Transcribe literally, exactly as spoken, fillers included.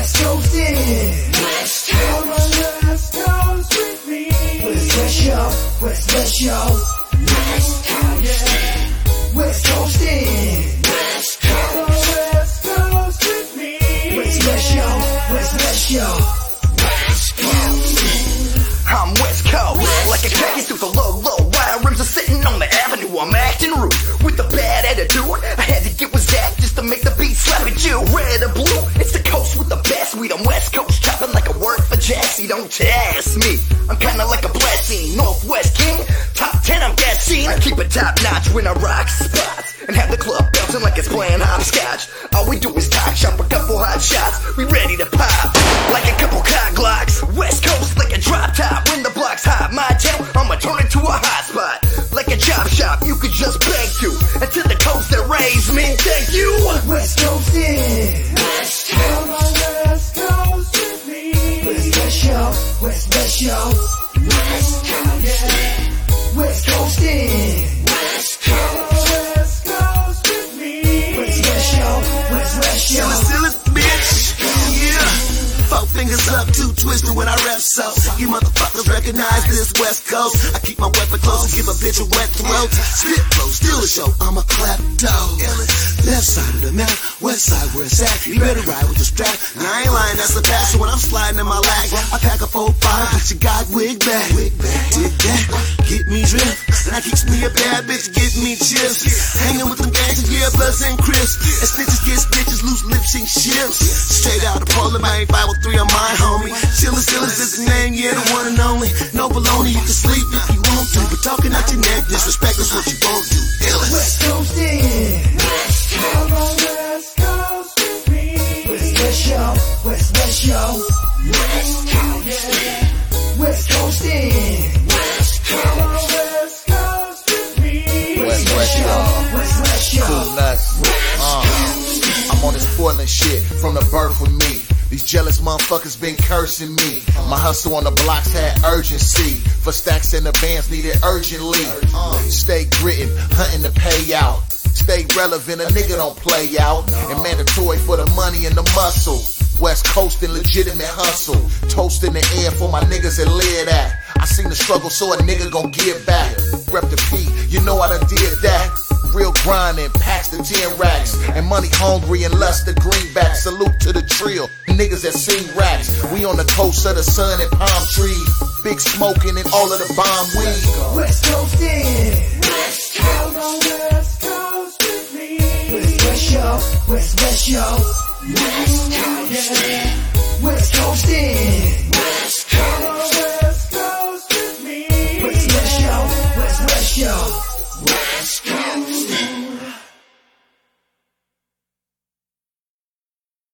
West Coast in. West Come on, West Coast with me. West West Show, West West Show. West Coast. West Coast in. West Come on, Coast. West Coast with me. West West Show, West West Show. West Coast. I'm West Coast, West like a khaki through the low, low. While rims are sitting on the avenue, I'm acting rude with a bad attitude. I had to get with Zach just to make the beat slap at you. Red or blue, it's the coast with the best weed. I'm West Coast, chopping like a word for Jassy. Don't test me, I'm kinda like a blessing. Northwest king, top ten, I'm guessing. I keep it top notch when I rock spots and have the club bouncing like it's playing hopscotch. All we do is talk shop, a couple hot shots, we ready to pop like a couple cock glocks. West Coast like a drop top. When the block's hot, my town, I'ma turn it to a hot spot. Like a chop shop, you could just beg to. And to the coast that raised me, thank you. West Coast in. West Come on, West Coast with me. West West Show, West West Show. West Coast. West Coast in. West Come on, Coast. West Coast with me. West West Show, West West Show. Silly, silly, bitch. Yeah. Four fingers up, two twisted when I rap so. You motherfuckers recognize this West Coast. I keep my weapon close and give a bitch a wet throat. Spit flow, steal the show, I'm a klepto. Left side of the map, west side where it's at. You better ride with the strap. I ain't lying, that's the pass. So when I'm sliding in my lag, I pack a four five, put your god wig back. Dig that, get me drip. And I keeps me a bad bitch, get me chips. Hanging with them gangsters, yeah, bloods and crisp. And snitches get stitches, loose lips and ships. Straight out of Portland, my five oh three on my homie. Chillin' Sillas is the name, yeah, the one and only. No baloney, you can sleep if you want to. But talking out your neck, disrespect is what you won't do. Illest. West Coast in. West Come on, West Coast with me. West West Show, West West Show. West Coast. West Coast in. West Come on, Coast. West Coast with me. West West Show. West West Show. Cool nuts. Uh, I'm on this Portland shit from the birth of me. These jealous motherfuckers been cursing me. My hustle on the blocks had urgency. For stacks in the bands needed urgently. Stay grittin', hunting the payout. Stay relevant, a nigga don't play out. And mandatory for the money and the muscle. West Coast and legitimate hustle. Toast in the air for my niggas that live that. I seen the struggle, so a nigga gon' give back. Rep the P, you know I done did that. Real grindin', packs the ten racks. And money hungry and lust the greenback. Salute to the trio, niggas that sing raps. We on the coast of the sun and palm trees. Big smoking and all of the bomb weed. West Coast in. West Come Coast. on, West Coast with me. West West Show, West West Show. West Coast. West Coast in. West Come on, Coast. West Coast with me. West West Show, West West Show.